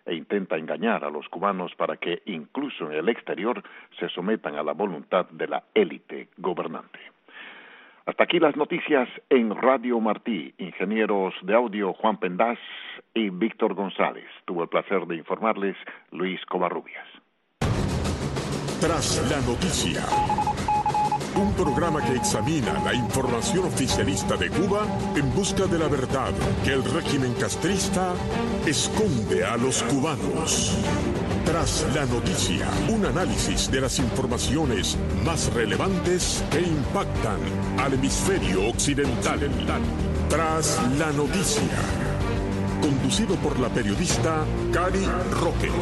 e intenta engañar a los cubanos para que, incluso en el exterior, se sometan a la voluntad de la élite gobernante. Hasta aquí las noticias en Radio Martí. Ingenieros de audio Juan Pendaz y Víctor González. Tuvo el placer de informarles Luis Covarrubias. Tras la noticia, un programa que examina la información oficialista de Cuba en busca de la verdad que el régimen castrista esconde a los cubanos. Tras la noticia, un análisis de las informaciones más relevantes que impactan al hemisferio occidental. Tras la noticia, conducido por la periodista Cari Roque.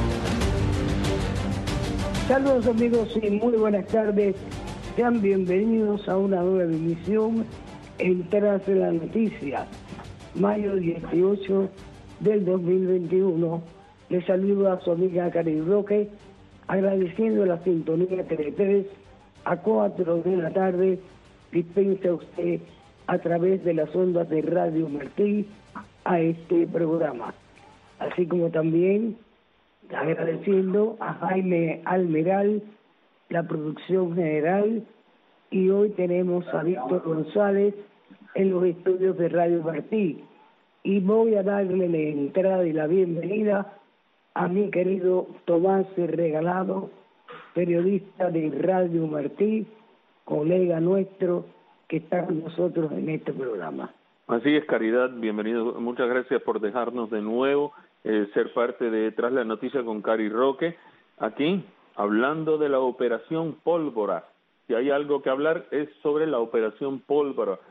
Saludos amigos y muy buenas tardes. Sean bienvenidos a una nueva emisión en Tras la Noticia, mayo 18 del 2021. Les saludo a su amiga Cari Roque, agradeciendo la sintonía que de 3 a 4 de la tarde dispensa usted a través de las ondas de Radio Martí a este programa. Así como también agradeciendo a Jaime Almeral, la producción general, y hoy tenemos a Víctor González en los estudios de Radio Martí. Y voy a darle la entrada y la bienvenida a mi querido Tomás Regalado, periodista de Radio Martí, colega nuestro que está con nosotros en este programa. Así es, Caridad, bienvenido. Muchas gracias por dejarnos de nuevo ser parte de Tras la Noticia con Cari Roque, aquí hablando de la Operación Pólvora. Si hay algo que hablar es sobre la Operación Pólvora.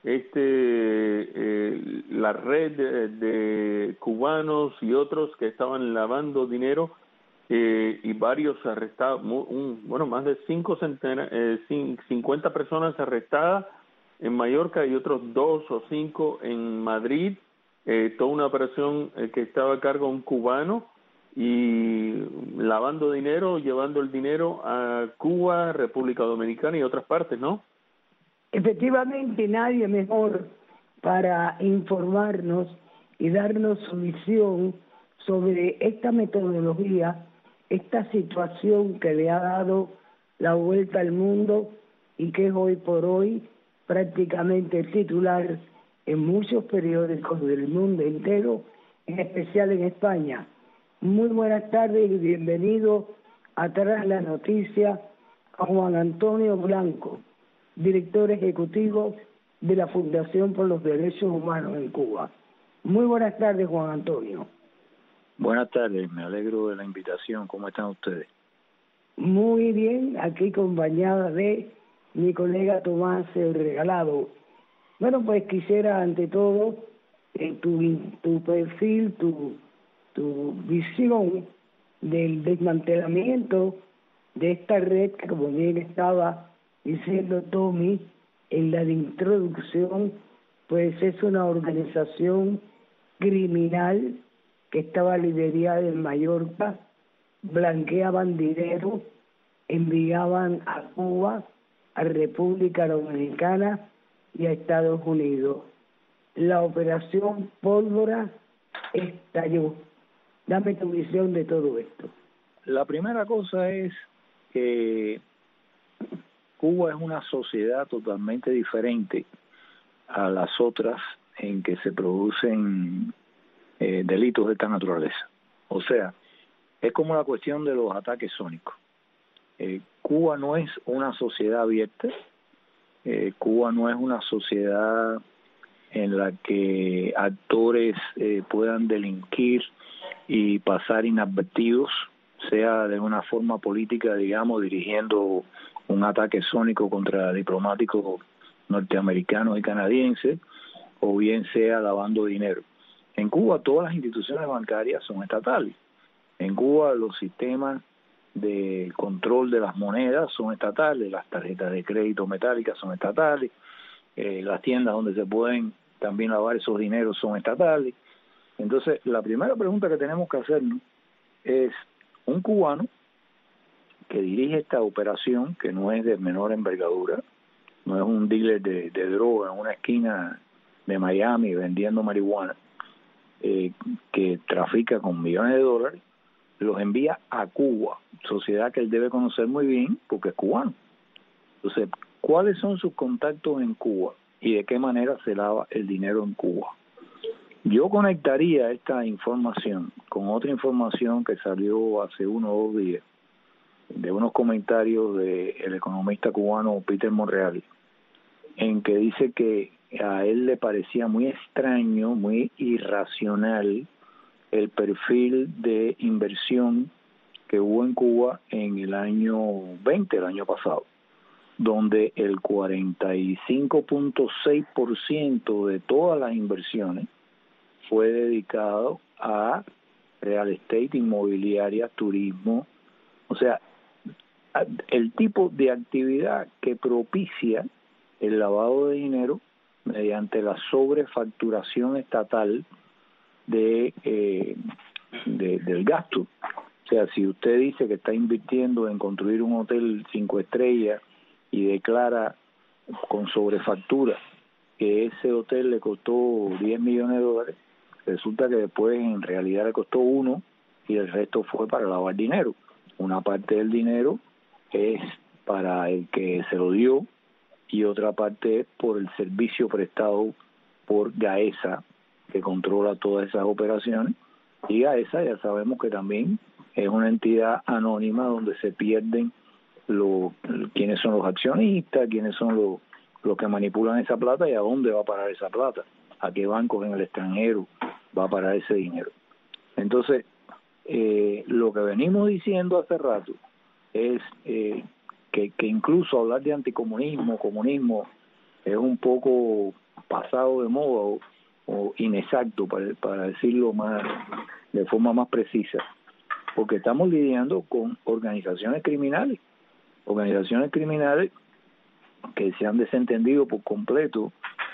La red de cubanos y otros que estaban lavando dinero y varios arrestados, más de 50 personas arrestadas en Mallorca y otros 2 o 5 en Madrid. Toda una operación que estaba a cargo de un cubano y lavando dinero, llevando el dinero a Cuba, República Dominicana y otras partes, ¿no? Efectivamente, nadie mejor para informarnos y darnos su visión sobre esta metodología, esta situación que le ha dado la vuelta al mundo y que es hoy por hoy prácticamente titular en muchos periódicos del mundo entero, en especial en España. Muy buenas tardes y bienvenido a Tras la Noticia a Juan Antonio Blanco, director ejecutivo de la Fundación por los Derechos Humanos en Cuba. Muy buenas tardes, Juan Antonio. Buenas tardes, me alegro de la invitación. ¿Cómo están ustedes? Muy bien, aquí acompañada de mi colega Tomás Regalado. Bueno, pues quisiera ante todo tu perfil, tu visión del desmantelamiento de esta red que, como bien estaba diciendo Tommy en la introducción, pues es una organización criminal que estaba liderada en Mallorca, blanqueaban dinero, enviaban a Cuba, a República Dominicana y a Estados Unidos. La operación Pólvora estalló. Dame tu visión de todo esto. La primera cosa es que Cuba es una sociedad totalmente diferente a las otras en que se producen delitos de esta naturaleza. O sea, es como la cuestión de los ataques sónicos. Cuba no es una sociedad abierta, Cuba no es una sociedad en la que actores puedan delinquir y pasar inadvertidos, sea de una forma política, digamos, dirigiendo un ataque sónico contra diplomáticos norteamericanos y canadienses, o bien sea lavando dinero. En Cuba todas las instituciones bancarias son estatales. En Cuba los sistemas de control de las monedas son estatales, las tarjetas de crédito metálicas son estatales, las tiendas donde se pueden también lavar esos dineros son estatales. Entonces, la primera pregunta que tenemos que hacernos es, un cubano que dirige esta operación, que no es de menor envergadura, no es un dealer de droga en una esquina de Miami vendiendo marihuana, que trafica con millones de dólares, los envía a Cuba, sociedad que él debe conocer muy bien porque es cubano. Entonces, ¿cuáles son sus contactos en Cuba y de qué manera se lava el dinero en Cuba? Yo conectaría esta información con otra información que salió hace 1 o 2 días de unos comentarios del economista cubano Peter Monreal, en que dice que a él le parecía muy extraño, muy irracional el perfil de inversión que hubo en Cuba en el año 20, el año pasado, donde el 45.6% de todas las inversiones fue dedicado a real estate, inmobiliaria, turismo, o sea, el tipo de actividad que propicia el lavado de dinero mediante la sobrefacturación estatal del gasto. O sea, si usted dice que está invirtiendo en construir un hotel 5 estrellas y declara con sobrefactura que ese hotel le costó 10 millones de dólares, resulta que después en realidad le costó 1 y el resto fue para lavar dinero. Una parte del dinero es para el que se lo dio y otra parte es por el servicio prestado por Gaesa, que controla todas esas operaciones, y Gaesa ya sabemos que también es una entidad anónima donde se pierden quiénes son los accionistas, quiénes son los que manipulan esa plata y a dónde va a parar esa plata, a qué bancos en el extranjero va a parar ese dinero. Entonces, lo que venimos diciendo hace rato es que incluso hablar de anticomunismo, comunismo, es un poco pasado de moda o inexacto, para decirlo de forma más precisa, porque estamos lidiando con organizaciones criminales que se han desentendido por completo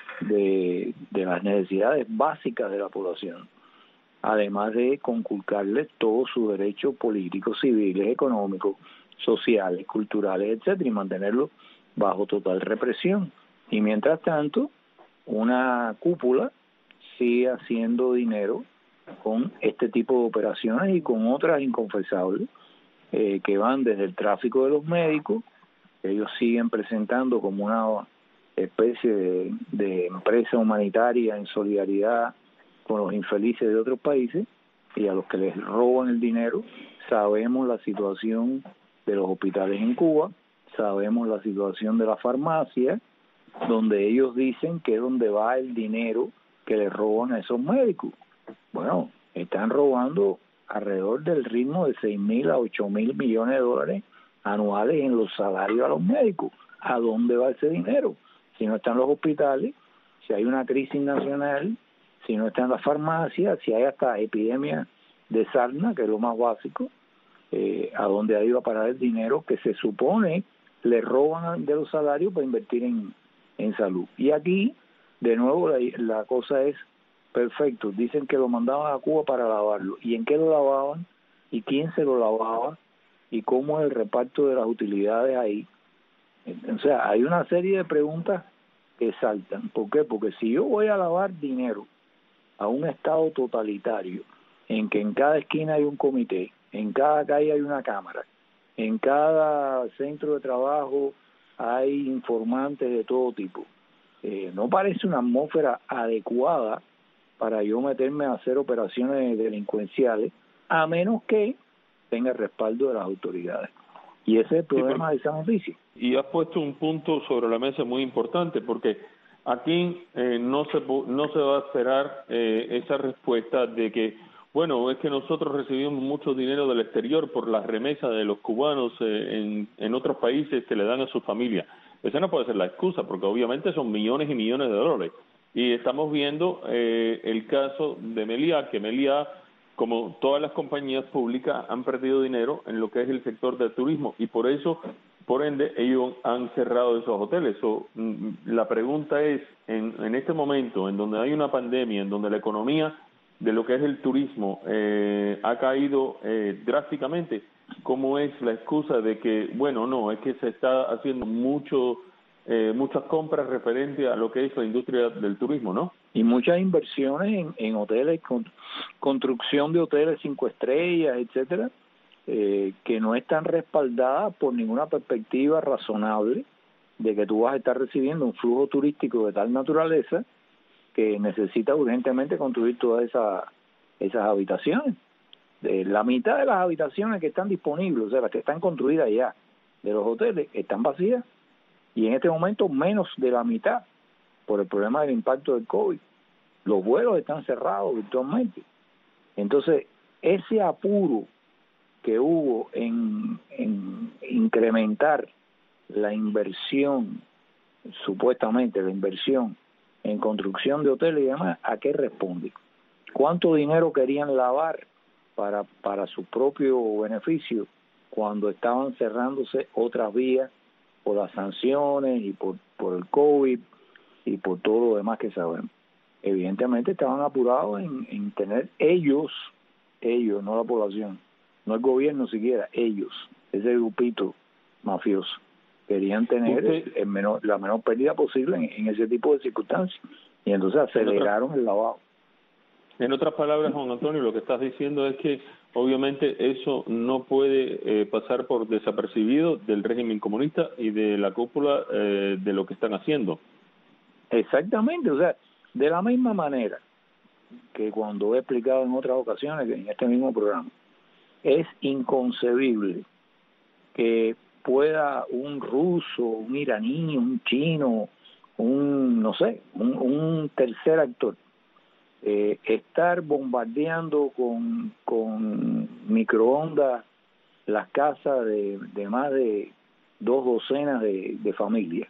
de las necesidades básicas de la población, además de conculcarles todos sus derechos políticos, civiles, económicos, sociales, culturales, etcétera, y mantenerlos bajo total represión. Y mientras tanto, una cúpula sigue haciendo dinero con este tipo de operaciones y con otras inconfesables que van desde el tráfico de los médicos, que ellos siguen presentando como una especie de empresa humanitaria en solidaridad con los infelices de otros países, y a los que les roban el dinero. Sabemos la situación de los hospitales en Cuba, sabemos la situación de la farmacia, donde ellos dicen que es donde va el dinero que le roban a esos médicos. Bueno, están robando alrededor del ritmo de 6.000 a 8.000 millones de dólares anuales en los salarios a los médicos. ¿A dónde va ese dinero? Si no están los hospitales, si hay una crisis nacional, si no están las farmacias, si hay hasta epidemia de sarna, que es lo más básico, a dónde ha ido a parar el dinero que se supone le roban de los salarios para invertir en salud. Y aquí, de nuevo, la cosa es perfecto. Dicen que lo mandaban a Cuba para lavarlo. ¿Y en qué lo lavaban? ¿Y quién se lo lavaba? ¿Y cómo es el reparto de las utilidades ahí? O sea, hay una serie de preguntas que saltan. ¿Por qué? Porque si yo voy a lavar dinero a un estado totalitario, en que en cada esquina hay un comité, en cada calle hay una cámara, en cada centro de trabajo hay informantes de todo tipo, no parece una atmósfera adecuada para yo meterme a hacer operaciones delincuenciales, a menos que tenga el respaldo de las autoridades. Y ese es el problema de esa noticia. Y has puesto un punto sobre la mesa muy importante, porque aquí no se va a esperar esa respuesta de que, bueno, es que nosotros recibimos mucho dinero del exterior por las remesas de los cubanos en otros países que le dan a su familia. Esa no puede ser la excusa, porque obviamente son millones y millones de dólares. Y estamos viendo el caso de Meliá, que Meliá, como todas las compañías públicas, han perdido dinero en lo que es el sector del turismo, y por eso, por ende, ellos han cerrado esos hoteles. La pregunta es, en este momento, en donde hay una pandemia, en donde la economía de lo que es el turismo ha caído drásticamente, ¿cómo es la excusa de que, bueno, no, es que se está haciendo muchas compras referente a lo que es la industria del turismo, ¿no? y muchas inversiones en hoteles, construcción de hoteles 5 estrellas, etcétera, que no están respaldadas por ninguna perspectiva razonable de que tú vas a estar recibiendo un flujo turístico de tal naturaleza que necesita urgentemente construir todas esas habitaciones. La mitad de las habitaciones que están disponibles, o sea, las que están construidas ya de los hoteles, están vacías, y en este momento menos de la mitad por el problema del impacto del COVID. Los vuelos están cerrados virtualmente. Entonces, ese apuro que hubo en incrementar la inversión, supuestamente la inversión en construcción de hoteles y demás, ¿a qué responde? ¿Cuánto dinero querían lavar para su propio beneficio cuando estaban cerrándose otras vías por las sanciones y por el COVID y por todo lo demás que sabemos? Evidentemente estaban apurados en tener ellos, no la población, no el gobierno siquiera, ellos, ese grupito mafioso, querían tener la menor pérdida posible en ese tipo de circunstancias, y entonces aceleraron el lavado. En otras palabras, Juan Antonio, lo que estás diciendo es que obviamente eso no puede pasar por desapercibido del régimen comunista y de la cúpula de lo que están haciendo. Exactamente, o sea, de la misma manera que cuando he explicado en otras ocasiones, en este mismo programa, es inconcebible que pueda un ruso, un iraní, un chino, un tercer actor estar bombardeando con microondas las casas de más de 2 docenas de familias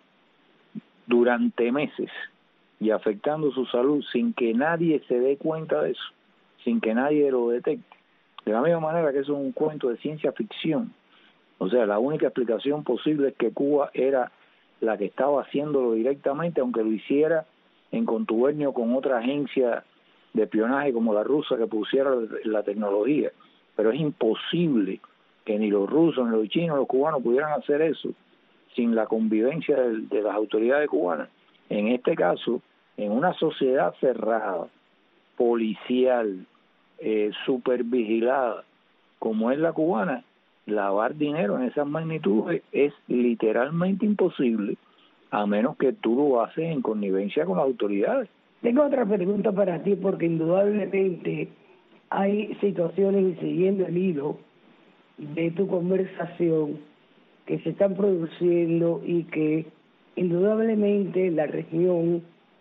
durante meses y afectando su salud sin que nadie se dé cuenta de eso, sin que nadie lo detecte. De la misma manera que eso es un cuento de ciencia ficción. O sea, la única explicación posible es que Cuba era la que estaba haciéndolo directamente, aunque lo hiciera en contubernio con otra agencia de espionaje como la rusa que pusiera la tecnología. Pero es imposible que ni los rusos, ni los chinos, ni los cubanos pudieran hacer eso sin la convivencia de las autoridades cubanas. En este caso, en una sociedad cerrada, policial, supervigilada, como es la cubana, lavar dinero en esas magnitudes es literalmente imposible, a menos que tú lo haces en connivencia con las autoridades. Tengo otra pregunta para ti, porque indudablemente hay situaciones, y siguiendo el hilo de tu conversación, que se están produciendo y que indudablemente la región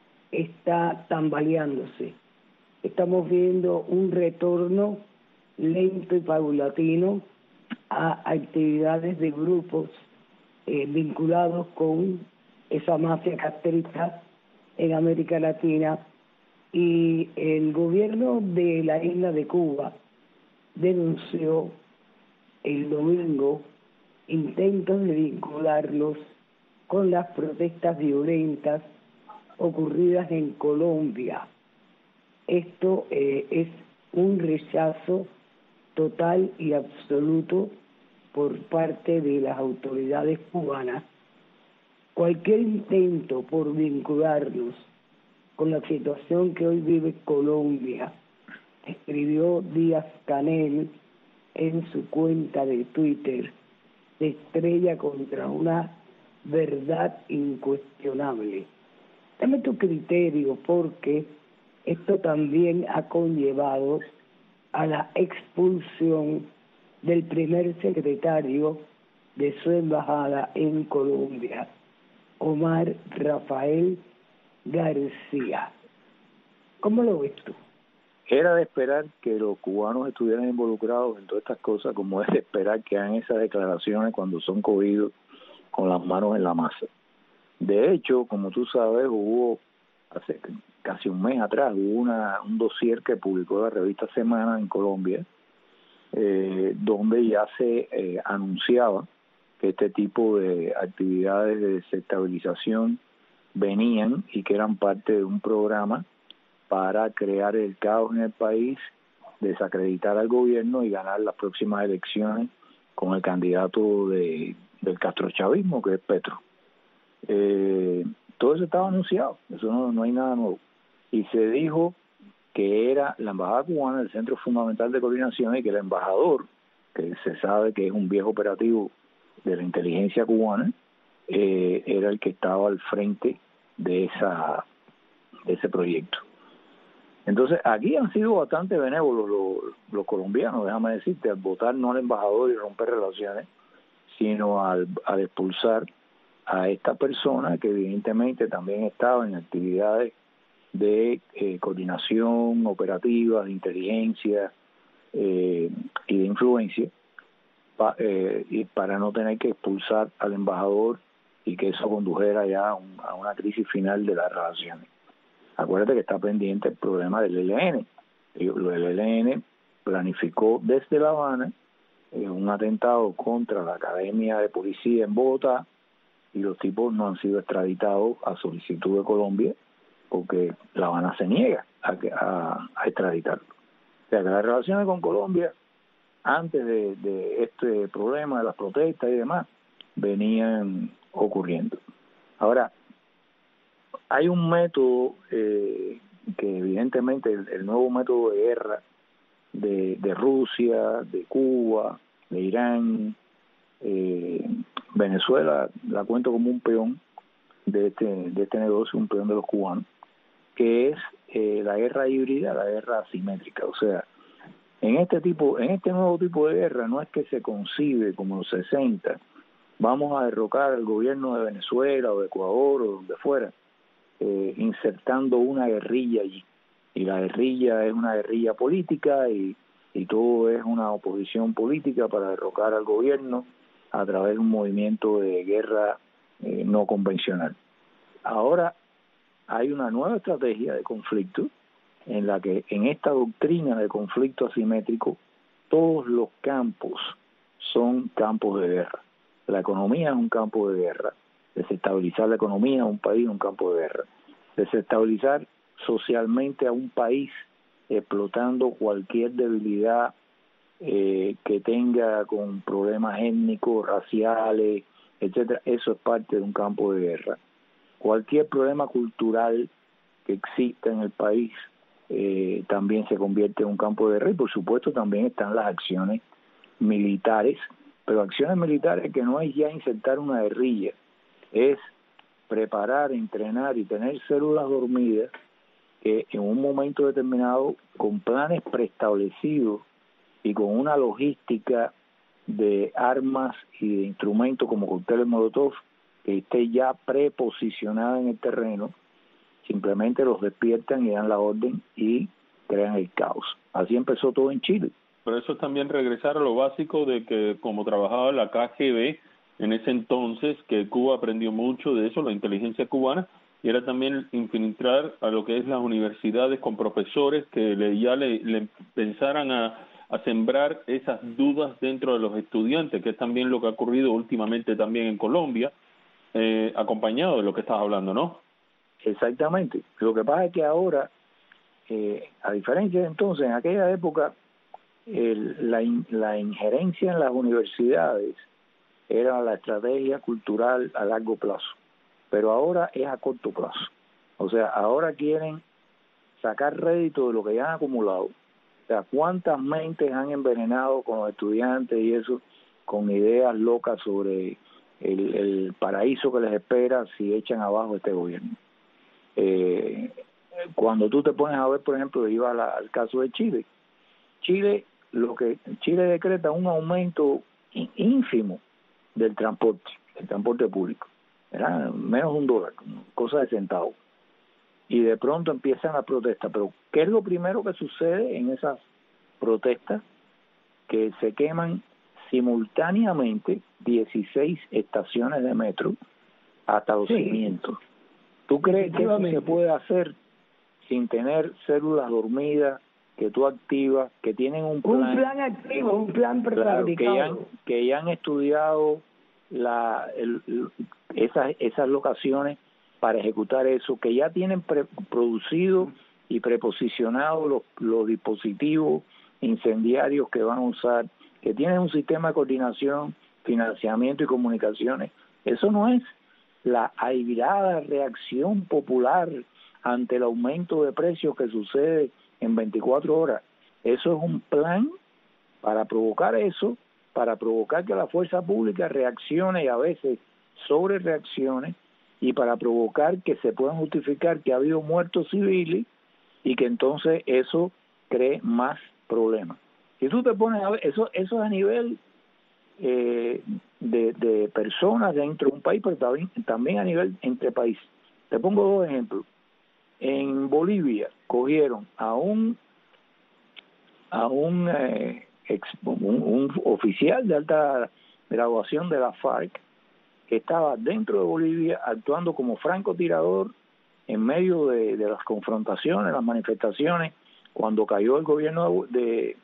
está tambaleándose. Estamos viendo un retorno lento y paulatino a actividades de grupos vinculados con esa mafia castrista en América Latina, y el gobierno de la isla de Cuba denunció el domingo intentos de vincularlos con las protestas violentas ocurridas en Colombia. Esto es un rechazo total y absoluto por parte de las autoridades cubanas. Cualquier intento por vincularlos con la situación que hoy vive Colombia, escribió Díaz-Canel en su cuenta de Twitter, se estrella contra una verdad incuestionable. Dame tu criterio, porque esto también ha conllevado a la expulsión del primer secretario de su embajada en Colombia, Omar Rafael García. ¿Cómo lo ves tú? Era de esperar que los cubanos estuvieran involucrados en todas estas cosas, como es de esperar que hagan esas declaraciones cuando son cogidos con las manos en la masa. De hecho, como tú sabes, hubo hace casi un mes atrás, hubo un dossier que publicó la revista Semana en Colombia, donde ya se anunciaba que este tipo de actividades de desestabilización venían y que eran parte de un programa para crear el caos en el país, desacreditar al gobierno y ganar las próximas elecciones con el candidato del castrochavismo, que es Petro. Todo eso estaba anunciado, eso no hay nada nuevo. y se dijo que era la embajada cubana el centro fundamental de coordinación y que el embajador, que se sabe que es un viejo operativo de la inteligencia cubana, era el que estaba al frente de ese proyecto. Entonces, aquí han sido bastante benévolos los colombianos, déjame decirte, al votar no al embajador y romper relaciones, sino al expulsar a esta persona que evidentemente también estaba en actividades de coordinación operativa, de inteligencia y de influencia, y para no tener que expulsar al embajador y que eso condujera ya a una crisis final de las relaciones. Acuérdate que está pendiente el problema del ELN. El ELN planificó desde La Habana un atentado contra la Academia de Policía en Bogotá, y los tipos no han sido extraditados a solicitud de Colombia porque La Habana se niega a extraditarlo. O sea que las relaciones con Colombia, antes de este problema de las protestas y demás, venían ocurriendo. Ahora, hay un método que evidentemente el nuevo método de guerra de Rusia, de Cuba, de Irán, Venezuela la cuento como un peón de este negocio, un peón de los cubanos, que es la guerra híbrida, la guerra asimétrica. O sea, en este nuevo tipo de guerra no es que se concibe como los 60, vamos a derrocar al gobierno de Venezuela o de Ecuador o donde fuera, insertando una guerrilla allí. Y la guerrilla es una guerrilla política y todo es una oposición política para derrocar al gobierno a través de un movimiento de guerra no convencional. Ahora hay una nueva estrategia de conflicto en la que en esta doctrina de conflicto asimétrico todos los campos son campos de guerra. La economía es un campo de guerra. Desestabilizar la economía de un país es un campo de guerra. Desestabilizar socialmente a un país explotando cualquier debilidad que tenga con problemas étnicos, raciales, etcétera, eso es parte de un campo de guerra. Cualquier problema cultural que exista en el país también se convierte en un campo de guerra, y por supuesto también están las acciones militares, pero acciones militares que no es ya insertar una guerrilla, es preparar, entrenar y tener células dormidas que en un momento determinado, con planes preestablecidos y con una logística de armas y de instrumentos como cócteles Molotov, que esté ya preposicionada en el terreno, simplemente los despiertan y dan la orden y crean el caos. Así empezó todo en Chile. Pero eso es también regresar a lo básico de que como trabajaba la KGB en ese entonces, que Cuba aprendió mucho de eso, la inteligencia cubana, y era también infiltrar a lo que es las universidades con profesores que le pensaran a sembrar esas dudas dentro de los estudiantes, que es también lo que ha ocurrido últimamente también en Colombia, acompañado de lo que estás hablando, ¿no? Exactamente. Lo que pasa es que ahora, a diferencia de entonces, en aquella época, la injerencia en las universidades era la estrategia cultural a largo plazo, pero ahora es a corto plazo. O sea, ahora quieren sacar rédito de lo que ya han acumulado. O sea, cuántas mentes han envenenado con los estudiantes y eso, con ideas locas sobre el paraíso que les espera si echan abajo este gobierno. Cuando tú te pones a ver, por ejemplo, iba al caso de Chile. Chile decreta un aumento ínfimo del transporte público. Era menos de $1, cosa de centavos. Y de pronto empiezan las protestas. Pero ¿qué es lo primero que sucede en esas protestas? Que se queman simultáneamente 16 estaciones de metro hasta los cimientos. ¿Tú crees que eso se puede hacer sin tener células dormidas que tú activas, que tienen un plan? Un plan activo, un plan prefabricado. Claro, que ya han estudiado esas locaciones para ejecutar eso, que ya tienen producido y preposicionado los dispositivos incendiarios que van a usar, que tienen un sistema de coordinación, financiamiento y comunicaciones. Eso no es la airada reacción popular ante el aumento de precios que sucede en 24 horas. Eso es un plan para provocar eso, para provocar que la fuerza pública reaccione y a veces sobre reaccione, y para provocar que se puedan justificar que ha habido muertos civiles y que entonces eso cree más problemas. Si tú te pones a ver, eso es a nivel de personas dentro de un país, pero también a nivel entre países. Te pongo dos ejemplos. En Bolivia cogieron a un oficial de alta graduación de la FARC que estaba dentro de Bolivia actuando como francotirador en medio de las confrontaciones, las manifestaciones, cuando cayó el gobierno de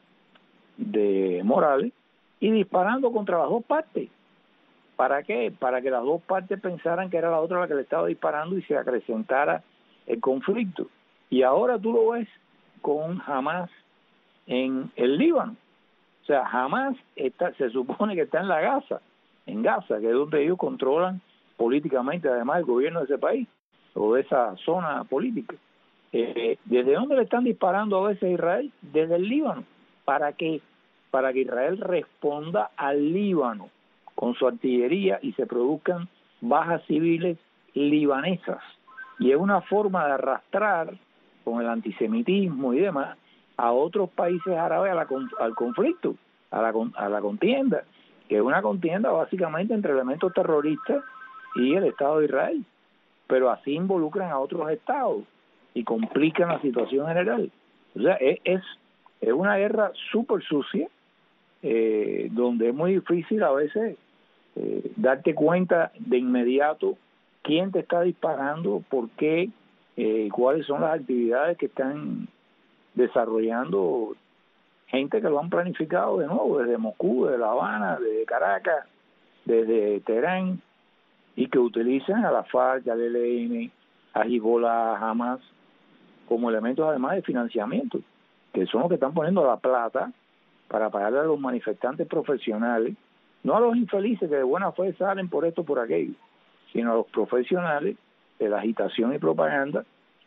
Morales, y disparando contra las dos partes. ¿Para qué? Para que las dos partes pensaran que era la otra la que le estaba disparando y se acrecentara el conflicto. Y ahora tú lo ves con Hamas en el Líbano. O sea, Hamas se supone que está en Gaza, que es donde ellos controlan políticamente además el gobierno de ese país o de esa zona política. ¿Desde dónde le están disparando a veces a Israel? Desde el Líbano. ¿Para qué? Para que Israel responda al Líbano con su artillería y se produzcan bajas civiles libanesas. Y es una forma de arrastrar con el antisemitismo y demás a otros países árabes al conflicto, a la contienda, que es una contienda básicamente entre elementos terroristas y el Estado de Israel, pero así involucran a otros estados y complican la situación general. O sea, es una guerra súper sucia, donde es muy difícil a veces darte cuenta de inmediato quién te está disparando, por qué, cuáles son las actividades que están desarrollando gente que lo han planificado de nuevo desde Moscú, desde La Habana, desde Caracas, desde Teherán, y que utilizan a la FARC, al ELN, a Hezbollah, a Hamas como elementos además de financiamiento, que son los que están poniendo la plata para pagarle a los manifestantes profesionales, no a los infelices que de buena fe salen por esto por aquello, sino a los profesionales de la agitación y propaganda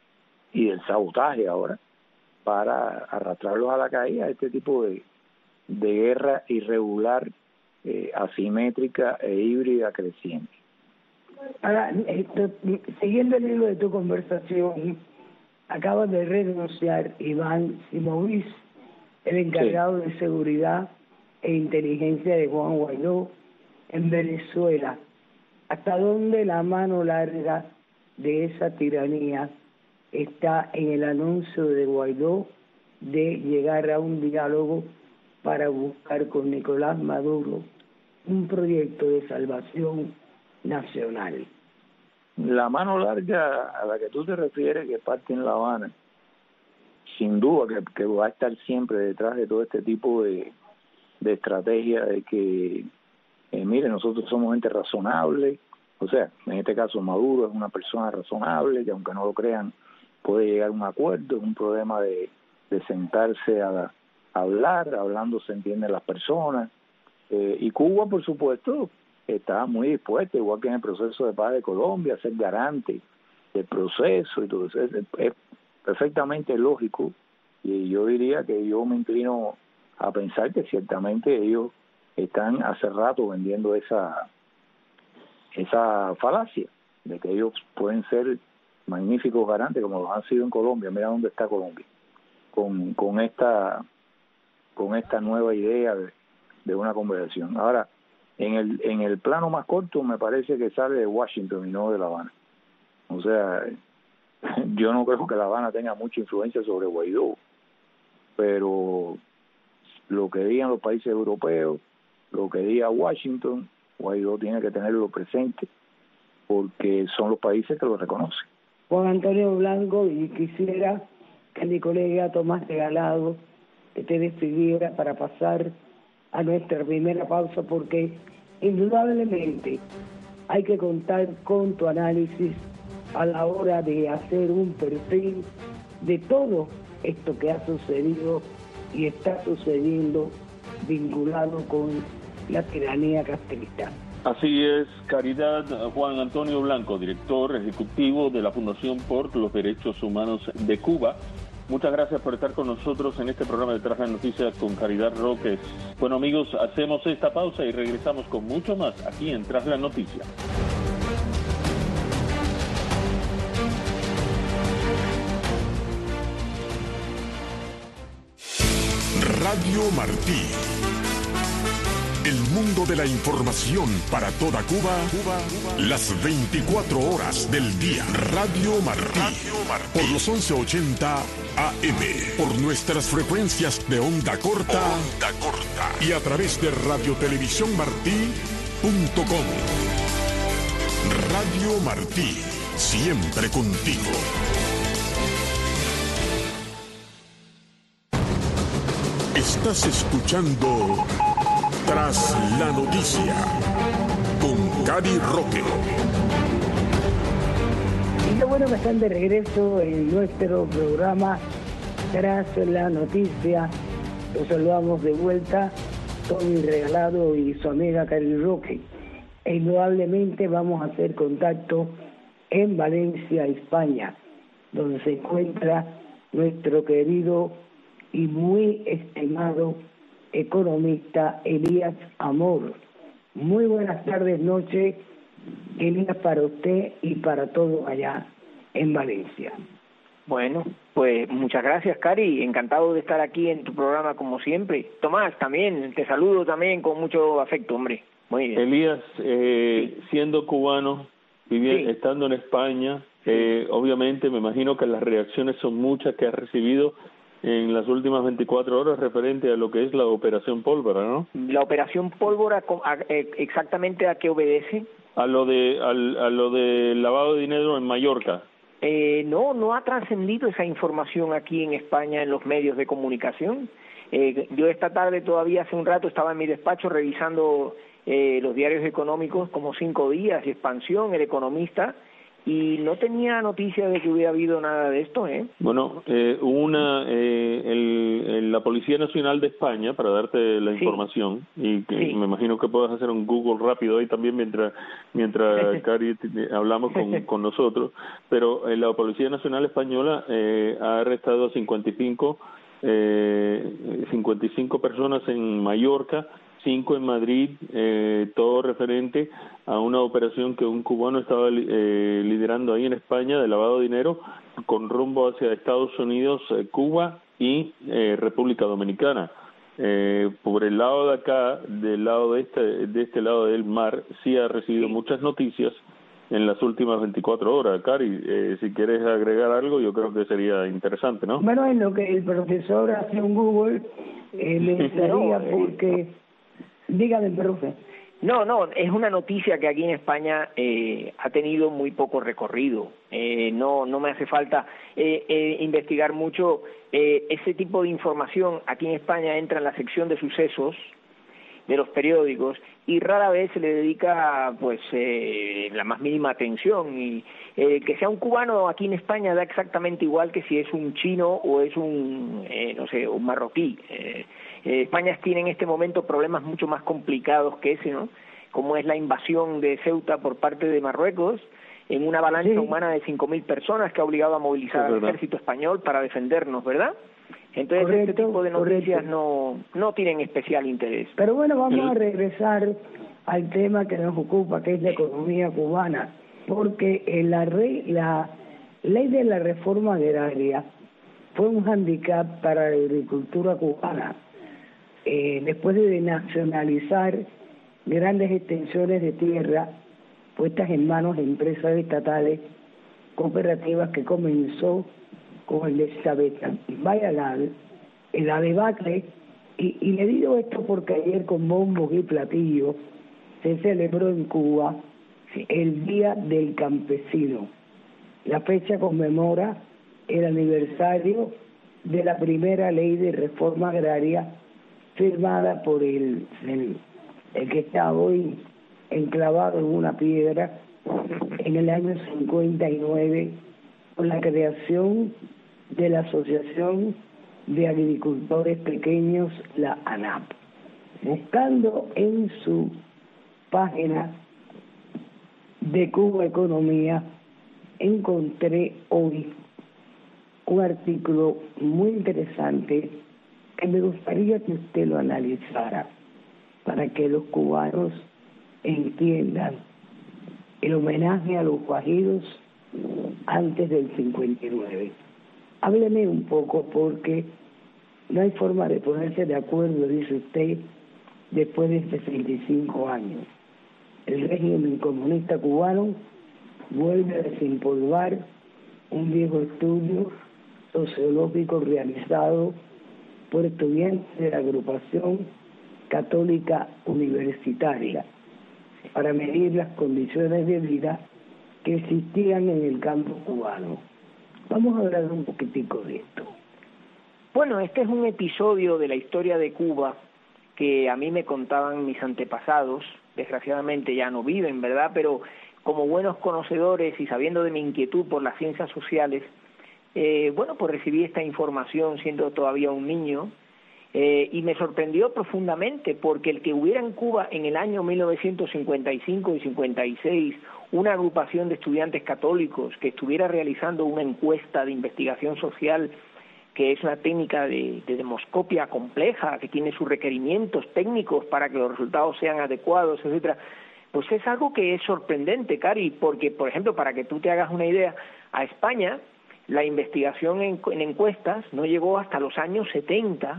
y del sabotaje ahora, para arrastrarlos a la caída, este tipo de guerra irregular, asimétrica e híbrida creciente. Ahora, siguiendo el hilo de tu conversación, acaba de renunciar Iván Simovic, el encargado de seguridad e inteligencia de Juan Guaidó en Venezuela. ¿Hasta dónde la mano larga de esa tiranía está en el anuncio de Guaidó de llegar a un diálogo para buscar con Nicolás Maduro un proyecto de salvación nacional? La mano larga a la que tú te refieres, que parte en La Habana, sin duda que va a estar siempre detrás de todo este tipo de estrategia de que, mire, nosotros somos gente razonable, o sea, en este caso Maduro es una persona razonable, que aunque no lo crean, puede llegar a un acuerdo, es un problema de sentarse a hablar, hablando se entienden las personas, y Cuba, por supuesto, está muy dispuesta, igual que en el proceso de paz de Colombia, a ser garante del proceso y todo eso. Es perfectamente lógico, y yo diría que yo me inclino a pensar que ciertamente ellos están hace rato vendiendo esa falacia de que ellos pueden ser magníficos garantes como los han sido en Colombia. Mira dónde está Colombia con esta nueva idea de una conversación. Ahora, en el plano más corto me parece que sale de Washington y no de La Habana. O sea, yo no creo que La Habana tenga mucha influencia sobre Guaidó, pero lo que digan los países europeos, lo que diga Washington, Guaidó tiene que tenerlo presente porque son los países que lo reconocen. Juan Antonio Blanco, y quisiera que mi colega Tomás Regalado te despidiera para pasar a nuestra primera pausa, porque indudablemente hay que contar con tu análisis a la hora de hacer un perfil de todo esto que ha sucedido y está sucediendo vinculado con la tiranía castrista. Así es, Caridad. Juan Antonio Blanco, director ejecutivo de la Fundación por los Derechos Humanos de Cuba. Muchas gracias por estar con nosotros en este programa de Tras las Noticias con Caridad Roque. Bueno, amigos, hacemos esta pausa y regresamos con mucho más aquí en Tras las Noticias. Radio Martí. El mundo de la información para toda Cuba, las 24 horas del día. Radio Martí. Por los 1180 AM. Por nuestras frecuencias de onda corta. Y a través de radiotelevisiónmartí.com. Radio Martí. Siempre contigo. Estás escuchando Tras la Noticia con Cari Roque. Y qué bueno que están de regreso en nuestro programa Tras la Noticia. Los saludamos de vuelta, Tony Regalado y su amiga Cari Roque. E indudablemente vamos a hacer contacto en Valencia, España, donde se encuentra nuestro querido y muy estimado economista Elías Amor. Muy buenas tardes, noche, Elías, para usted y para todos allá en Valencia. Bueno, pues muchas gracias, Cari. Encantado de estar aquí en tu programa como siempre. Tomás, también, te saludo también con mucho afecto, hombre. Muy bien. Elías, siendo cubano, estando en España, obviamente me imagino que las reacciones son muchas que has recibido en las últimas 24 horas referente a lo que es la Operación Pólvora, ¿no? La Operación Pólvora, ¿exactamente a qué obedece? A lo de lavado de dinero en Mallorca. No ha trascendido esa información aquí en España en los medios de comunicación. Yo esta tarde todavía hace un rato estaba en mi despacho revisando los diarios económicos como 5 días y Expansión, El Economista, y no tenía noticia de que hubiera habido nada de esto, ¿eh? Bueno, la Policía Nacional de España, para darte la información, y que me imagino que puedas hacer un Google rápido ahí también mientras Cari hablamos con nosotros, pero la Policía Nacional Española ha arrestado a 55 personas en Mallorca, 5 en Madrid, todo referente a una operación que un cubano estaba liderando ahí en España de lavado de dinero con rumbo hacia Estados Unidos, Cuba y República Dominicana. Por el lado de acá, del lado de este lado del mar, sí ha recibido muchas noticias en las últimas 24 horas. Cari, si quieres agregar algo, yo creo que sería interesante, ¿no? Bueno, en lo que el profesor hace un Google, le gustaría porque... Dígame, profe. No, es una noticia que aquí en España ha tenido muy poco recorrido. No me hace falta investigar mucho. Ese tipo de información aquí en España entra en la sección de sucesos de los periódicos y rara vez se le dedica pues la más mínima atención, y que sea un cubano aquí en España da exactamente igual que si es un chino o es un un marroquí. España tiene en este momento problemas mucho más complicados que ese, ¿no? Como es la invasión de Ceuta por parte de Marruecos, en una avalancha humana de 5.000 personas que ha obligado a movilizar al ejército español para defendernos, ¿verdad? Entonces este tipo de noticias no tienen especial interés. Pero bueno, vamos a regresar al tema que nos ocupa, que es la economía cubana, porque la ley de la reforma agraria fue un hándicap para la agricultura cubana. Después de nacionalizar grandes extensiones de tierra puestas en manos de empresas estatales, cooperativas, que comenzó con el la debacle, y le digo esto porque ayer con bombos y platillos se celebró en Cuba el Día del Campesino. La fecha conmemora el aniversario de la primera ley de reforma agraria firmada por el que está hoy enclavado en una piedra en el año 59, con la creación de la Asociación de Agricultores Pequeños, la ANAP, buscando en su páginas de Cuba Economía encontré hoy un artículo muy interesante que me gustaría que usted lo analizara para que los cubanos entiendan el homenaje a los guajiros antes del 59. Hábleme un poco porque no hay forma de ponerse de acuerdo, dice usted, después de 65 años. El régimen comunista cubano vuelve a desempolvar un viejo estudio sociológico realizado por estudiantes de la agrupación católica universitaria para medir las condiciones de vida que existían en el campo cubano. Vamos a hablar un poquitico de esto. Bueno, este es un episodio de la historia de Cuba que a mí me contaban mis antepasados. Desgraciadamente ya no viven, ¿verdad? Pero como buenos conocedores y sabiendo de mi inquietud por las ciencias sociales, pues recibí esta información siendo todavía un niño y me sorprendió profundamente porque el que hubiera en Cuba en el año 1955 y 56 una agrupación de estudiantes católicos que estuviera realizando una encuesta de investigación social, que es una técnica de demoscopia compleja, que tiene sus requerimientos técnicos para que los resultados sean adecuados, etcétera, pues es algo que es sorprendente, Cari, porque, por ejemplo, para que tú te hagas una idea, a España la investigación en encuestas no llegó hasta los años 70,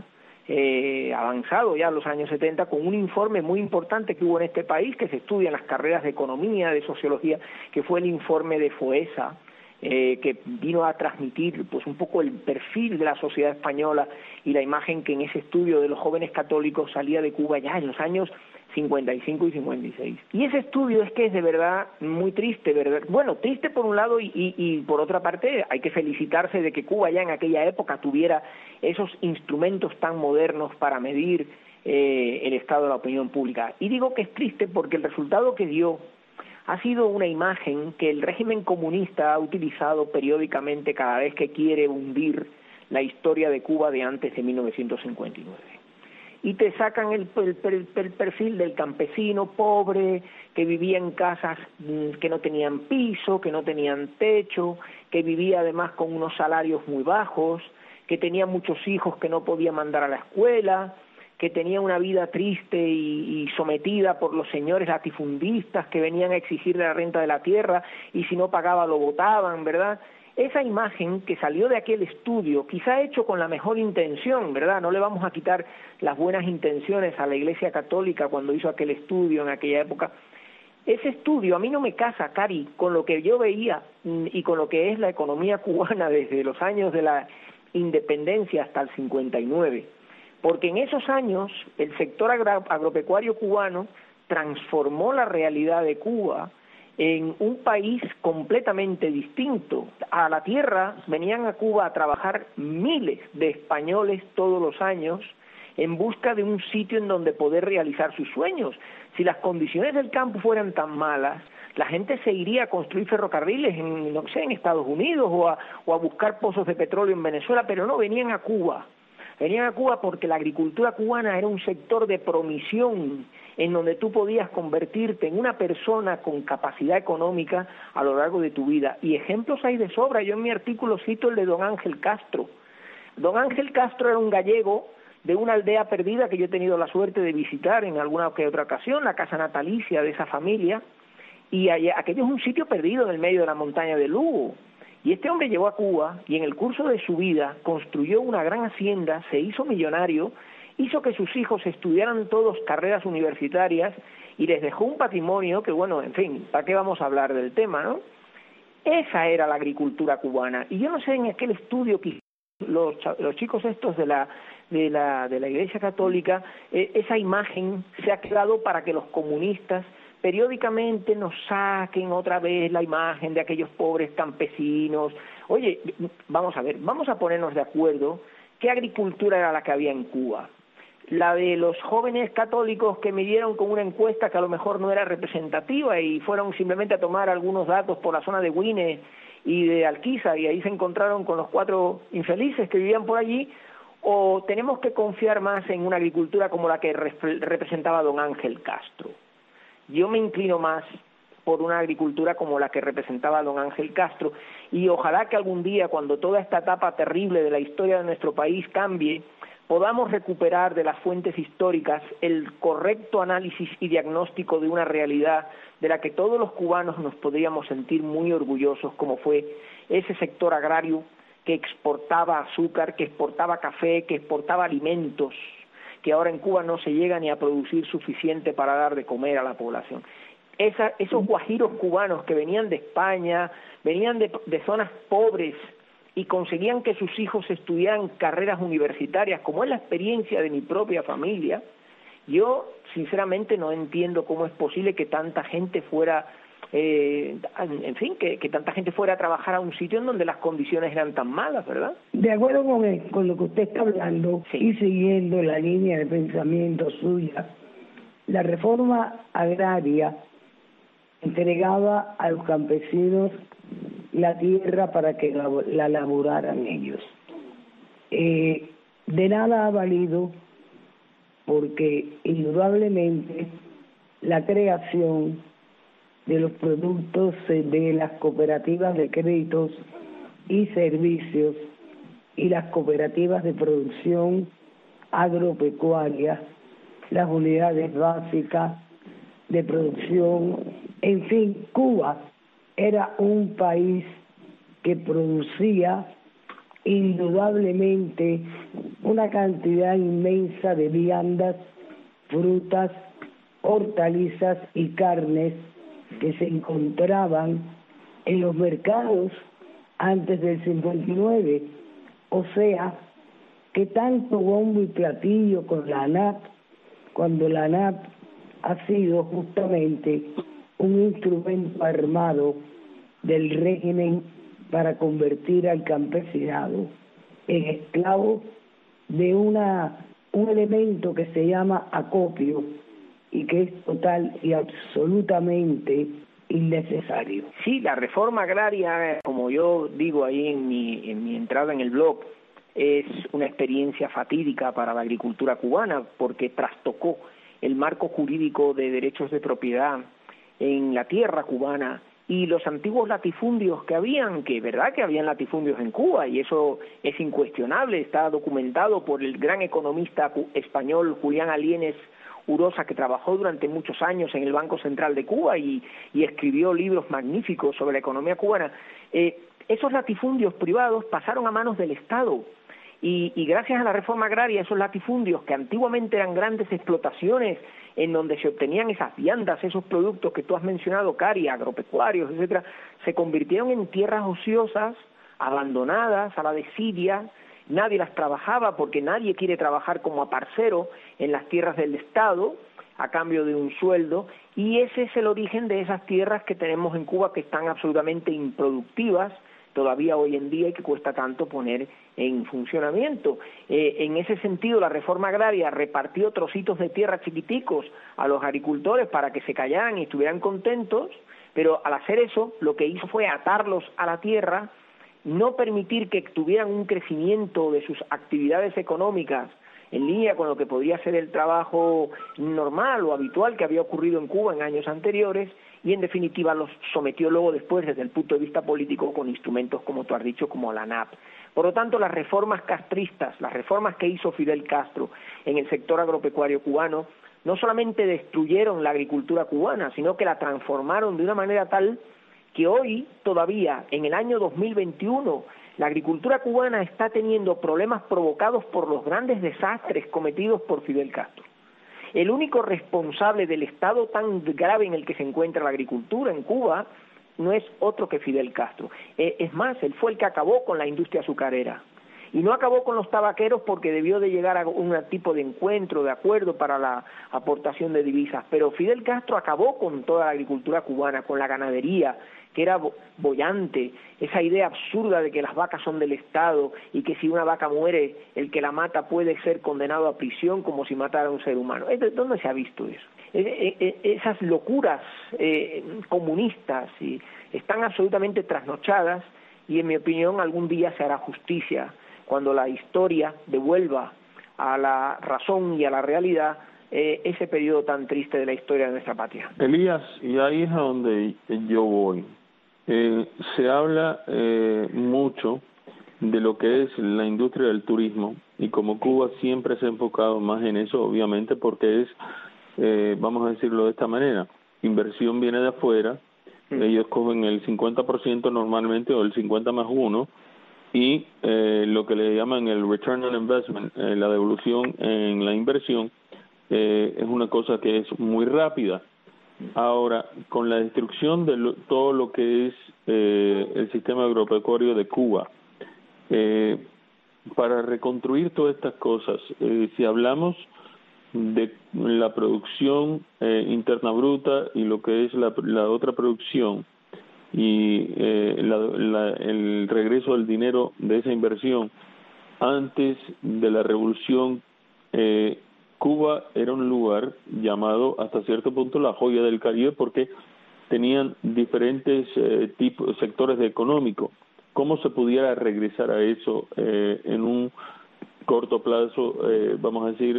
avanzado ya los años 70, con un informe muy importante que hubo en este país, que se estudia en las carreras de economía, de sociología, que fue el informe de FOESA, que vino a transmitir pues un poco el perfil de la sociedad española y la imagen que en ese estudio de los jóvenes católicos salía de Cuba ya en los años 55 y 56. Y ese estudio es que es de verdad muy triste, ¿verdad? Bueno, triste por un lado y por otra parte hay que felicitarse de que Cuba ya en aquella época tuviera esos instrumentos tan modernos para medir el estado de la opinión pública. Y digo que es triste porque el resultado que dio ha sido una imagen que el régimen comunista ha utilizado periódicamente cada vez que quiere hundir la historia de Cuba de antes de 1959. Y te sacan el perfil del campesino pobre, que vivía en casas que no tenían piso, que no tenían techo, que vivía además con unos salarios muy bajos, que tenía muchos hijos que no podía mandar a la escuela, que tenía una vida triste y sometida por los señores latifundistas que venían a exigirle la renta de la tierra y si no pagaba lo botaban, ¿verdad? Esa imagen que salió de aquel estudio, quizá hecho con la mejor intención, ¿verdad? No le vamos a quitar las buenas intenciones a la Iglesia Católica cuando hizo aquel estudio en aquella época. Ese estudio a mí no me casa, Cari, con lo que yo veía y con lo que es la economía cubana desde los años de la independencia hasta el 59. Porque en esos años el sector agropecuario cubano transformó la realidad de Cuba en un país completamente distinto. A la tierra venían a Cuba a trabajar miles de españoles todos los años en busca de un sitio en donde poder realizar sus sueños. Si las condiciones del campo fueran tan malas, la gente se iría a construir ferrocarriles en Estados Unidos o a buscar pozos de petróleo en Venezuela, pero no, venían a Cuba. Venían a Cuba porque la agricultura cubana era un sector de promisión en donde tú podías convertirte en una persona con capacidad económica a lo largo de tu vida. Y ejemplos hay de sobra. Yo en mi artículo cito el de don Ángel Castro. Don Ángel Castro era un gallego de una aldea perdida que yo he tenido la suerte de visitar en alguna que otra ocasión, la casa natalicia de esa familia, y aquello es un sitio perdido en el medio de la montaña de Lugo. Y este hombre llegó a Cuba y en el curso de su vida construyó una gran hacienda, se hizo millonario, hizo que sus hijos estudiaran todos carreras universitarias y les dejó un patrimonio que, bueno, en fin, ¿para qué vamos a hablar del tema, no? Esa era la agricultura cubana. Y yo no sé, en aquel estudio que los chicos estos de la Iglesia Católica, esa imagen se ha quedado para que los comunistas periódicamente nos saquen otra vez la imagen de aquellos pobres campesinos. Oye, vamos a ver, vamos a ponernos de acuerdo qué agricultura era la que había en Cuba. La de los jóvenes católicos que midieron con una encuesta que a lo mejor no era representativa y fueron simplemente a tomar algunos datos por la zona de Güines y de Alquiza y ahí se encontraron con los 4 infelices que vivían por allí, o tenemos que confiar más en una agricultura como la que representaba don Ángel Castro. Yo me inclino más por una agricultura como la que representaba don Ángel Castro, y ojalá que algún día, cuando toda esta etapa terrible de la historia de nuestro país cambie, podamos recuperar de las fuentes históricas el correcto análisis y diagnóstico de una realidad de la que todos los cubanos nos podríamos sentir muy orgullosos, como fue ese sector agrario que exportaba azúcar, que exportaba café, que exportaba alimentos, que ahora en Cuba no se llega ni a producir suficiente para dar de comer a la población. Esos guajiros cubanos que venían de España, venían de zonas pobres y conseguían que sus hijos estudiaran carreras universitarias, como es la experiencia de mi propia familia, yo sinceramente no entiendo cómo es posible que tanta gente fuera, que tanta gente fuera a trabajar a un sitio en donde las condiciones eran tan malas, ¿verdad? De acuerdo con lo que usted está hablando, sí, y siguiendo la línea de pensamiento suya, la reforma agraria entregaba a los campesinos la tierra para que la laburaran ellos. De nada ha valido, porque indudablemente la creación de los productos de las cooperativas de créditos y servicios y las cooperativas de producción agropecuaria, las unidades básicas de producción, en fin, Cuba era un país que producía indudablemente una cantidad inmensa de viandas, frutas, hortalizas y carnes que se encontraban en los mercados antes del 59, o sea, que tanto bombo y platillo con la ANAP, cuando la ANAP ha sido justamente un instrumento armado del régimen para convertir al campesinado en esclavo de un elemento que se llama acopio y que es total y absolutamente innecesario. Sí, la reforma agraria, como yo digo ahí en mi entrada en el blog, es una experiencia fatídica para la agricultura cubana porque trastocó el marco jurídico de derechos de propiedad en la tierra cubana y los antiguos latifundios que habían, que verdad que habían latifundios en Cuba y eso es incuestionable, está documentado por el gran economista español Julián Alienes Urosa, que trabajó durante muchos años en el Banco Central de Cuba y escribió libros magníficos sobre la economía cubana. Esos latifundios privados pasaron a manos del Estado y gracias a la reforma agraria esos latifundios que antiguamente eran grandes explotaciones en donde se obtenían esas viandas, esos productos que tú has mencionado, cari, agropecuarios, etcétera, se convirtieron en tierras ociosas, abandonadas a la desidia. Nadie las trabajaba porque nadie quiere trabajar como aparcero en las tierras del Estado a cambio de un sueldo, y ese es el origen de esas tierras que tenemos en Cuba que están absolutamente improductivas todavía hoy en día y que cuesta tanto poner en funcionamiento. En ese sentido, la reforma agraria repartió trocitos de tierra chiquiticos a los agricultores para que se callaran y estuvieran contentos, pero al hacer eso, lo que hizo fue atarlos a la tierra, no permitir que tuvieran un crecimiento de sus actividades económicas en línea con lo que podría ser el trabajo normal o habitual que había ocurrido en Cuba en años anteriores, y en definitiva los sometió luego después desde el punto de vista político con instrumentos, como tú has dicho, como la ANAP. Por lo tanto, las reformas castristas, las reformas que hizo Fidel Castro en el sector agropecuario cubano, no solamente destruyeron la agricultura cubana, sino que la transformaron de una manera tal que hoy todavía, en el año 2021, la agricultura cubana está teniendo problemas provocados por los grandes desastres cometidos por Fidel Castro. El único responsable del estado tan grave en el que se encuentra la agricultura en Cuba no es otro que Fidel Castro. Es más, él fue el que acabó con la industria azucarera. Y no acabó con los tabaqueros porque debió de llegar a un tipo de encuentro, de acuerdo para la aportación de divisas. Pero Fidel Castro acabó con toda la agricultura cubana, con la ganadería, que era boyante, esa idea absurda de que las vacas son del Estado y que si una vaca muere, el que la mata puede ser condenado a prisión como si matara a un ser humano. ¿Dónde se ha visto eso? Esas locuras comunistas están absolutamente trasnochadas y, en mi opinión, algún día se hará justicia cuando la historia devuelva a la razón y a la realidad ese periodo tan triste de la historia de nuestra patria. Elías, y ahí es a donde yo voy. Se habla mucho de lo que es la industria del turismo, y como Cuba siempre se ha enfocado más en eso, obviamente, porque es, vamos a decirlo de esta manera, inversión viene de afuera, ellos cogen el 50% normalmente, o el 50 más 1, y lo que le llaman el return on investment, la devolución en la inversión, es una cosa que es muy rápida. Ahora, con la destrucción de todo lo que es el sistema agropecuario de Cuba, para reconstruir todas estas cosas, si hablamos de la producción interna bruta y lo que es la otra producción, y el regreso del dinero de esa inversión antes de la revolución, Cuba era un lugar llamado hasta cierto punto la joya del Caribe, porque tenían diferentes sectores económicos. ¿Cómo se pudiera regresar a eso en un corto plazo, vamos a decir,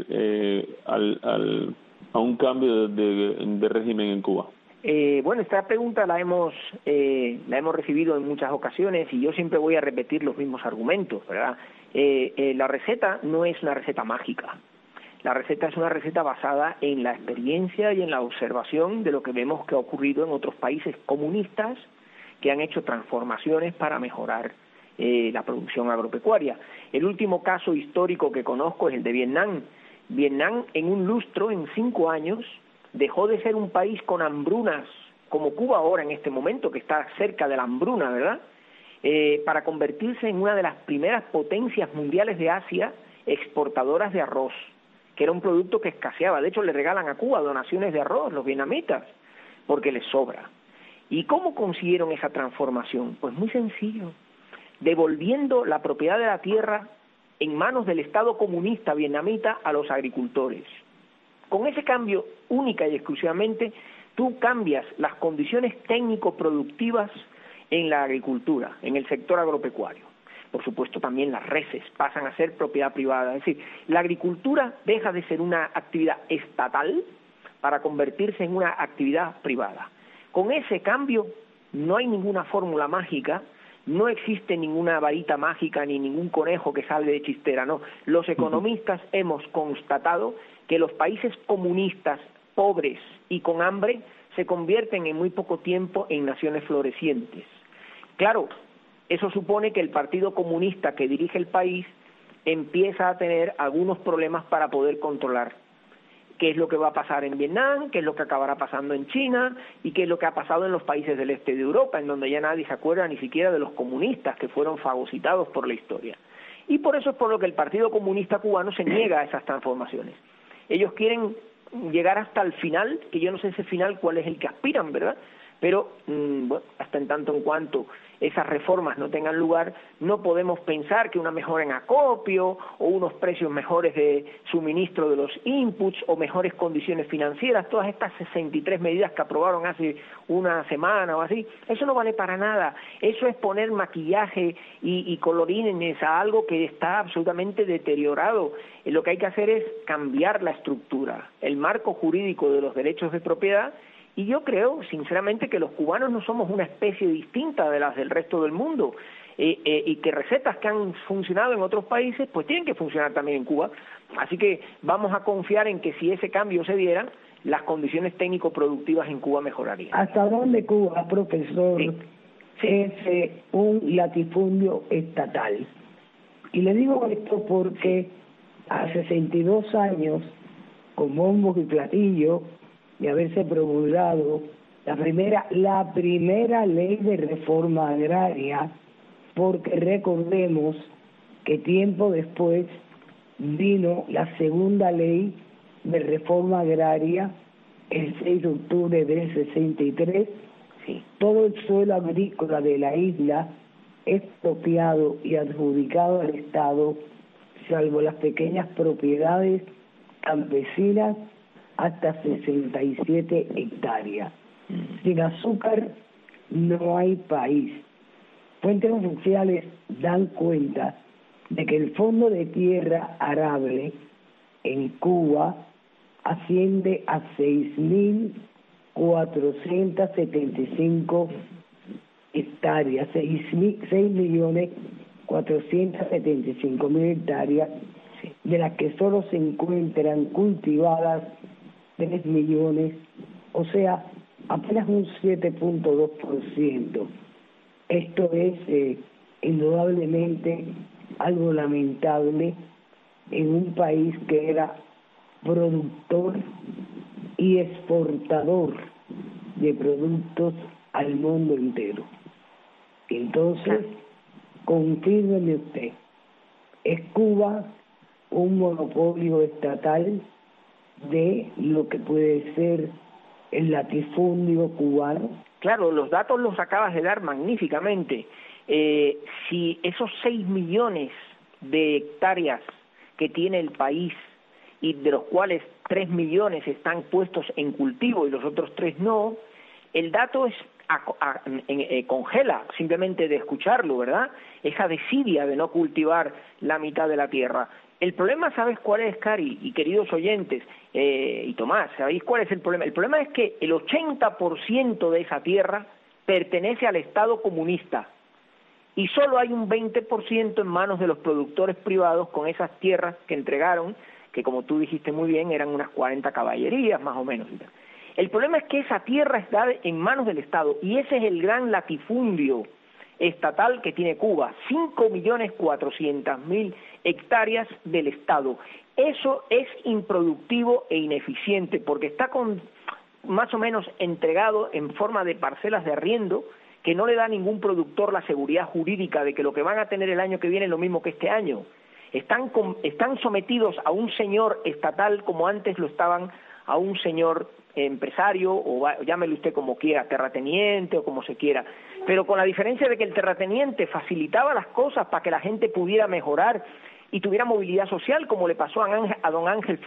a un cambio de régimen en Cuba? Bueno, esta pregunta la hemos recibido en muchas ocasiones, y yo siempre voy a repetir los mismos argumentos, ¿verdad? La receta no es una receta mágica. La receta es una receta basada en la experiencia y en la observación de lo que vemos que ha ocurrido en otros países comunistas que han hecho transformaciones para mejorar la producción agropecuaria. El último caso histórico que conozco es el de Vietnam. Vietnam, en un lustro, en 5 años, dejó de ser un país con hambrunas, como Cuba ahora en este momento, que está cerca de la hambruna, ¿verdad?, para convertirse en una de las primeras potencias mundiales de Asia exportadoras de arroz, que era un producto que escaseaba. De hecho, le regalan a Cuba donaciones de arroz los vietnamitas, porque les sobra. ¿Y cómo consiguieron esa transformación? Pues muy sencillo, devolviendo la propiedad de la tierra en manos del Estado comunista vietnamita a los agricultores. Con ese cambio, única y exclusivamente, tú cambias las condiciones técnico-productivas en la agricultura, en el sector agropecuario. Por supuesto, también las reses pasan a ser propiedad privada. Es decir, la agricultura deja de ser una actividad estatal para convertirse en una actividad privada. Con ese cambio no hay ninguna fórmula mágica, no existe ninguna varita mágica ni ningún conejo que sale de chistera, no. Los economistas hemos constatado que los países comunistas pobres y con hambre se convierten en muy poco tiempo en naciones florecientes. Claro, eso supone que el Partido Comunista que dirige el país empieza a tener algunos problemas para poder controlar qué es lo que va a pasar en Vietnam, qué es lo que acabará pasando en China y qué es lo que ha pasado en los países del este de Europa, en donde ya nadie se acuerda ni siquiera de los comunistas que fueron fagocitados por la historia. Y por eso es por lo que el Partido Comunista Cubano se niega a esas transformaciones. Ellos quieren llegar hasta el final, que yo no sé ese final cuál es el que aspiran, ¿verdad? Pero bueno, hasta en tanto en cuanto esas reformas no tengan lugar, no podemos pensar que una mejora en acopio o unos precios mejores de suministro de los inputs o mejores condiciones financieras, todas estas 63 medidas que aprobaron hace una semana o así, eso no vale para nada. Eso es poner maquillaje y colorines a algo que está absolutamente deteriorado. Lo que hay que hacer es cambiar la estructura, el marco jurídico de los derechos de propiedad. Y yo creo, sinceramente, que los cubanos no somos una especie distinta de las del resto del mundo, y que recetas que han funcionado en otros países, pues tienen que funcionar también en Cuba. Así que vamos a confiar en que si ese cambio se diera, las condiciones técnico-productivas en Cuba mejorarían. ¿Hasta dónde Cuba, profesor, es un latifundio estatal? Y le digo esto porque a 62 años, con bombos y platillos, de haberse promulgado la primera ley de reforma agraria, porque recordemos que tiempo después vino la segunda ley de reforma agraria el 6 de octubre del 63. Sí. Todo el suelo agrícola de la isla es expropiado y adjudicado al Estado, salvo las pequeñas propiedades campesinas hasta 67 hectáreas. Sin azúcar no hay país. Fuentes oficiales dan cuenta de que el fondo de tierra arable en Cuba asciende a 6.475 hectáreas, 6.475.000 hectáreas, de las que solo se encuentran cultivadas 3 millones, o sea, apenas un 7.2%. Esto es indudablemente algo lamentable en un país que era productor y exportador de productos al mundo entero. Entonces, confírmeme usted, ¿es Cuba un monopolio estatal de lo que puede ser el latifundio cubano? Claro, los datos los acabas de dar magníficamente. Si esos 6 millones de hectáreas que tiene el país y de los cuales 3 millones están puestos en cultivo y los otros 3 no, el dato es congela simplemente de escucharlo, ¿verdad? Esa desidia de no cultivar la mitad de la tierra. El problema, ¿sabes cuál es, Cari y queridos oyentes y Tomás? ¿Sabéis cuál es el problema? El problema es que el 80% de esa tierra pertenece al Estado comunista y solo hay un 20% en manos de los productores privados con esas tierras que entregaron, que como tú dijiste muy bien, eran unas 40 caballerías más o menos. El problema es que esa tierra está en manos del Estado y ese es el gran latifundio estatal que tiene Cuba, 5.400.000 hectáreas del Estado. Eso es improductivo e ineficiente porque está más o menos entregado en forma de parcelas de arriendo que no le da a ningún productor la seguridad jurídica de que lo que van a tener el año que viene es lo mismo que este año. Están sometidos a un señor estatal como antes lo estaban a un señor empresario, o llámelo usted como quiera, terrateniente o como se quiera, pero con la diferencia de que el terrateniente facilitaba las cosas para que la gente pudiera mejorar y tuviera movilidad social, como le pasó a don Ángel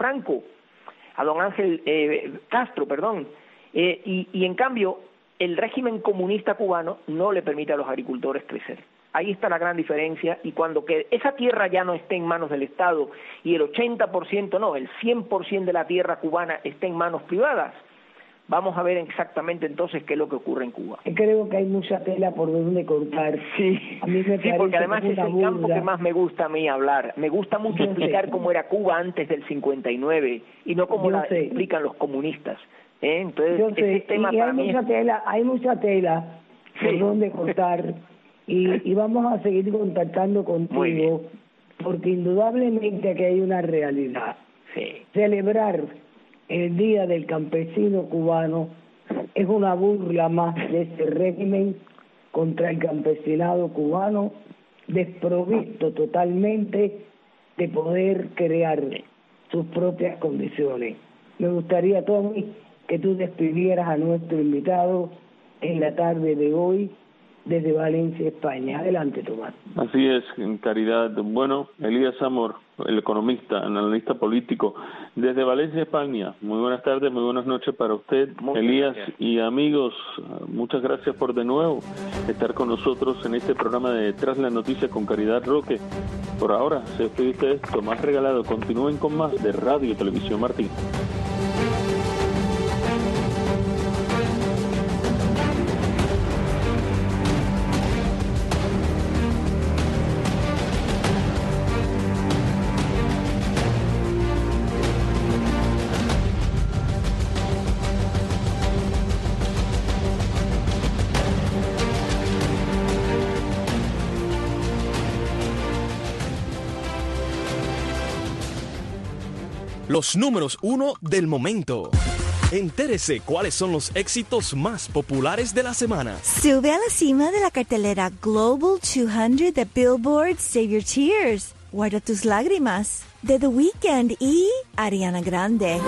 Castro, y en cambio el régimen comunista cubano no le permite a los agricultores crecer. Ahí está la gran diferencia, y cuando que esa tierra ya no esté en manos del Estado y el 80%, no, el 100% de la tierra cubana esté en manos privadas, vamos a ver exactamente entonces qué es lo que ocurre en Cuba. Creo que hay mucha tela por donde cortar. Sí, a mí me sí, porque además es el campo que más me gusta a mí hablar. Me gusta mucho explicar cómo era Cuba antes del 59 y no como la explican los comunistas. Entonces, ese tema para mí hay mucha tela por donde cortar. Y vamos a seguir contactando contigo, porque indudablemente aquí hay una realidad. Sí. Celebrar el Día del Campesino Cubano es una burla más de este régimen contra el campesinado cubano, desprovisto totalmente de poder crear sus propias condiciones. Me gustaría, Tommy, que tú despidieras a nuestro invitado en la tarde de hoy, desde Valencia, España. Adelante, Tomás. Así es, Caridad. Bueno, Elías Amor, el economista, analista político, desde Valencia, España. Muy buenas tardes, muy buenas noches para usted, Elías, y amigos. Muchas gracias por de nuevo estar con nosotros en este programa de Tras la Noticia con Caridad Roque. Por ahora, se despide usted, Tomás Regalado. Continúen con más de Radio y Televisión Martí. Los números 1 del momento. Entérese cuáles son los éxitos más populares de la semana. Sube a la cima de la cartelera Global 200 de Billboard, Save Your Tears, Guarda tus lágrimas, de The Weeknd y Ariana Grande.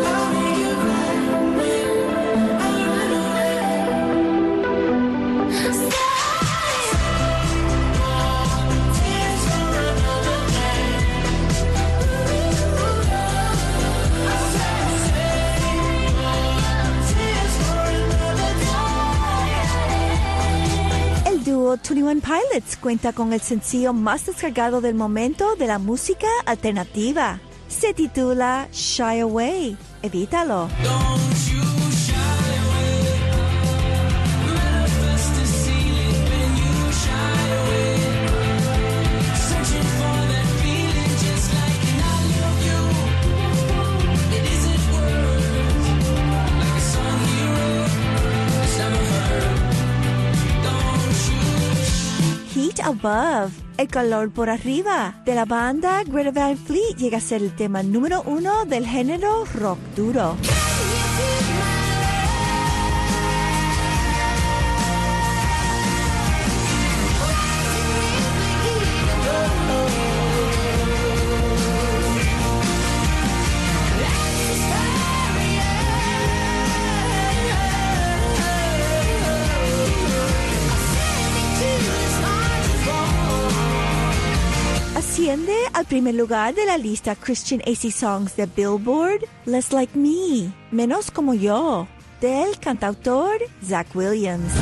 El dúo 21 Pilots cuenta con el sencillo más descargado del momento de la música alternativa, Se titula Shy Away. Evítalo. Heat Above, el calor por arriba, de la banda Greta Van Fleet, llega a ser el tema número 1 del género rock duro. Asciende al primer lugar de la lista Christian AC Songs de Billboard, Less Like Me, Menos Como Yo, del cantautor Zach Williams.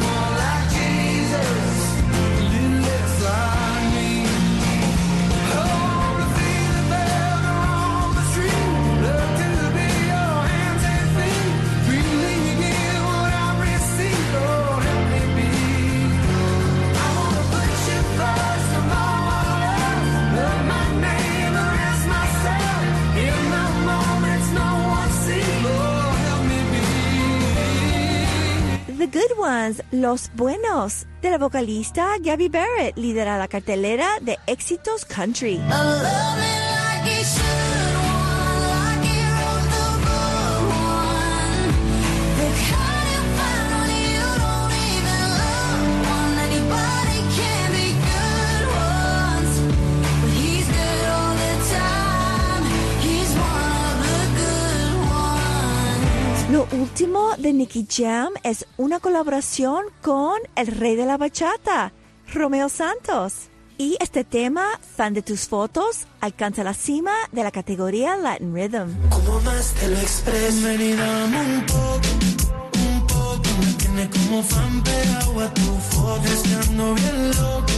The Good Ones, Los Buenos, de la vocalista Gabby Barrett, lidera la cartelera de éxitos country. Lo último de Nicky Jam es una colaboración con el rey de la bachata, Romeo Santos. Y este tema, Fan de tus fotos, alcanza la cima de la categoría Latin Rhythm. Como más te lo expreso, ven y dame un poco, me tiene como fan pegado a tu foto. Estando bien loco,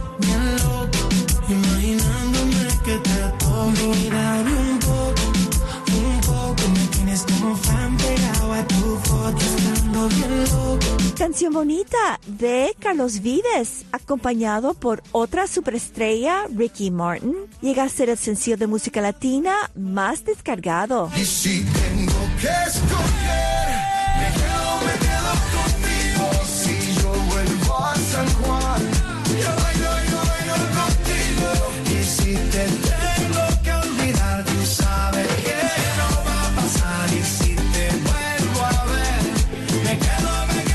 imaginándome que te toco. Ven y dame un poco, me tienes como fan pegado a tu foto. Estando bien loco. Canción bonita de Carlos Vives, acompañado por otra superestrella, Ricky Martin, llega a ser el sencillo de música latina más descargado. Y si tengo que escoger, me quedo contigo. Si yo vuelvo a San Juan, yo bailo contigo. Y si te tengo que olvidar, tú sabes que no va a pasar. Y si te vuelvo a ver, me quedo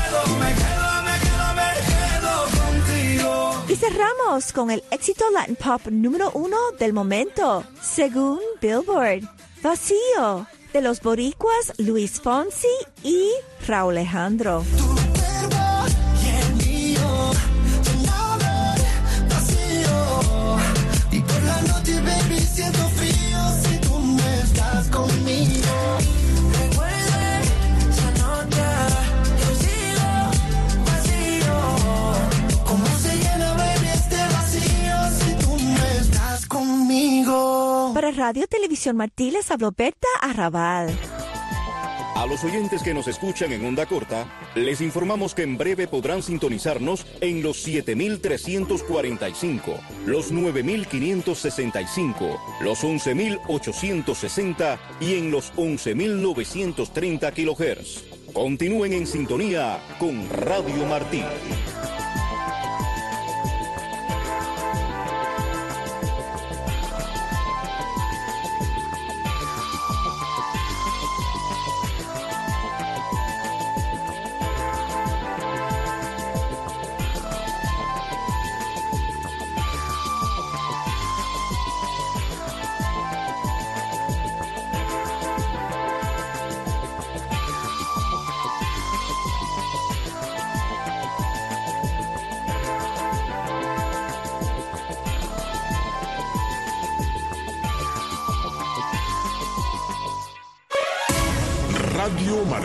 contigo. Y cerramos con el éxito Latin Pop número 1 del momento, según Billboard, Vacío, de los boricuas Luis Fonsi y Raúl Alejandro. Tu cuerpo y el mío, vacío. Y por la noche, baby, siento frío si tú no estás conmigo. Recuerda esa nota, yo sigo vacío. ¿Cómo se llena, baby, este vacío si tú no estás conmigo? Para Radio Televisión Martí les habló Berta Arrabal. A los oyentes que nos escuchan en onda corta, les informamos que en breve podrán sintonizarnos en los 7.345, los 9.565, los 11.860 y en los 11.930 kHz. Continúen en sintonía con Radio Martí. Radio Martí.